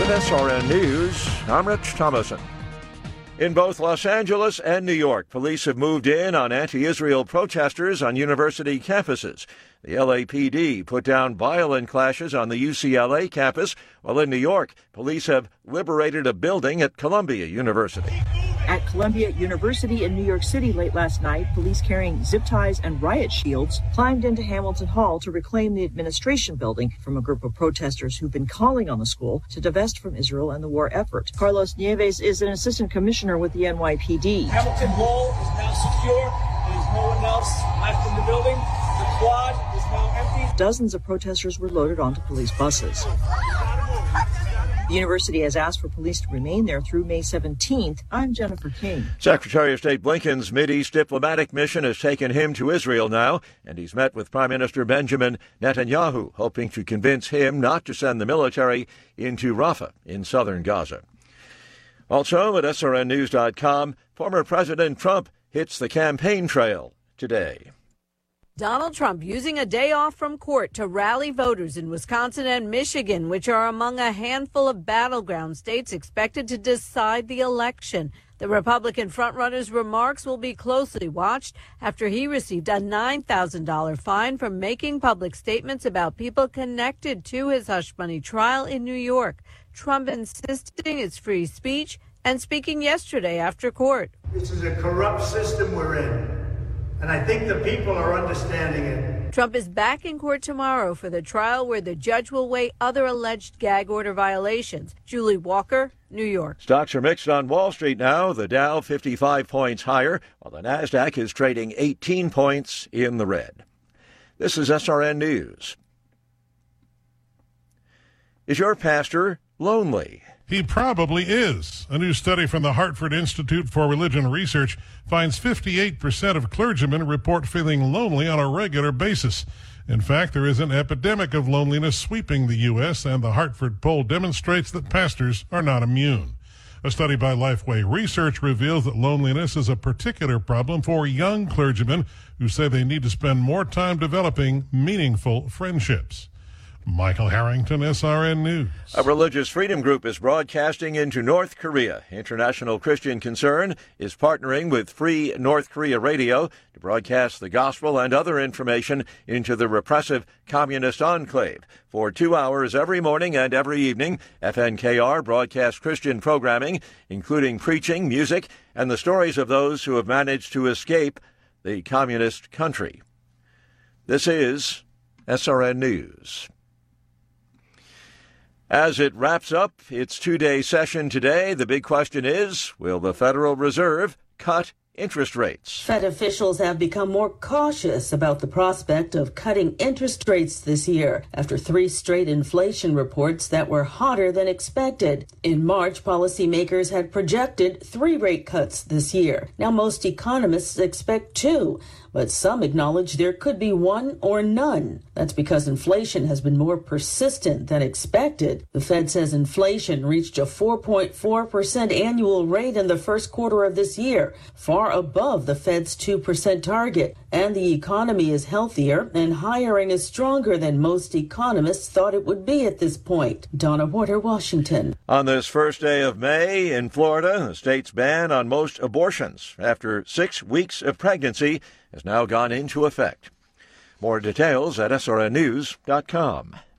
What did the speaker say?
With SRN News, I'm Rich Thomason. In both Los Angeles and New York, police have moved in on anti-Israel protesters on university campuses. The LAPD put down violent clashes on the UCLA campus, while in New York, police have liberated a building at Columbia University. At Columbia University in New York City late last night, police carrying zip ties and riot shields climbed into Hamilton Hall to reclaim the administration building from a group of protesters who've been calling on the school to divest from Israel and the war effort. Carlos Nieves is an assistant commissioner with the NYPD. Hamilton Hall is now secure. There's no one else left in the building. The quad is now empty. Dozens of protesters were loaded onto police buses. The university has asked for police to remain there through May 17th. I'm Jennifer King. Secretary of State Blinken's Mideast diplomatic mission has taken him to Israel now, and he's met with Prime Minister Benjamin Netanyahu, hoping to convince him not to send the military into Rafah in southern Gaza. Also at srnnews.com, former President Trump hits the campaign trail today. Donald Trump using a day off from court to rally voters in Wisconsin and Michigan, which are among a handful of battleground states expected to decide the election. The Republican frontrunner's remarks will be closely watched after he received a $9,000 fine for making public statements about people connected to his hush money trial in New York. Trump insisting it's free speech and speaking yesterday after court. This is a corrupt system we're in. And I think the people are understanding it. Trump is back in court tomorrow for the trial where the judge will weigh other alleged gag order violations. Julie Walker, New York. Stocks are mixed on Wall Street now. The Dow 55 points higher, while the Nasdaq is trading 18 points in the red. This is SRN News. Is your pastor lonely? He probably is. A new study from the Hartford Institute for Religion Research finds 58% of clergymen report feeling lonely on a regular basis. In fact, there is an epidemic of loneliness sweeping the U.S., and the Hartford poll demonstrates that pastors are not immune. A study by Lifeway Research reveals that loneliness is a particular problem for young clergymen who say they need to spend more time developing meaningful friendships. Michael Harrington, SRN News. A religious freedom group is broadcasting into North Korea. International Christian Concern is partnering with Free North Korea Radio to broadcast the gospel and other information into the repressive communist enclave. For 2 hours every morning and every evening, FNKR broadcasts Christian programming, including preaching, music, and the stories of those who have managed to escape the communist country. This is SRN News. As it wraps up its two-day session today, the big question is, will the Federal Reserve cut interest rates? Fed officials have become more cautious about the prospect of cutting interest rates this year after 3 straight inflation reports that were hotter than expected. In March, policymakers had projected 3 rate cuts this year. Now most economists expect 2. But some acknowledge there could be 1 or none. That's because inflation has been more persistent than expected. The Fed says inflation reached a 4.4% annual rate in the first quarter of this year, far above the Fed's 2% target. And the economy is healthier and hiring is stronger than most economists thought it would be at this point. Donna Porter, Washington. On this first day of May in Florida, the state's ban on most abortions after 6 weeks of pregnancy has now gone into effect. More details at srnnews.com.